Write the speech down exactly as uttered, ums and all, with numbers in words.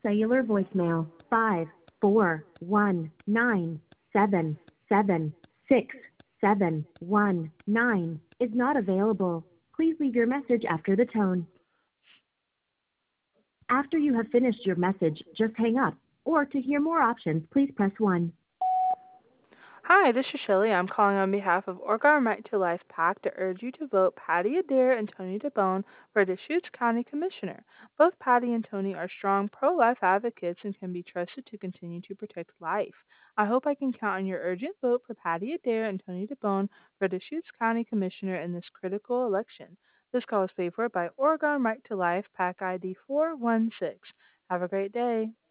cellular voicemail five four one nine seven seven six seven one nine is not available. Please leave your message after the tone. After you have finished your message, just hang up. Or to hear more options, please press one. Hi, this is Shelley. I'm calling on behalf of Oregon Right to Life PAC to urge you to vote Patty Adair and Tony DeBone for Deschutes County Commissioner. Both Patty and Tony are strong pro-life advocates and can be trusted to continue to protect life. I hope I can count on your urgent vote for Patty Adair and Tony DeBone for Deschutes County Commissioner in this critical election. This call is paid for by Oregon Right to Life PAC I D four one six. Have a great day.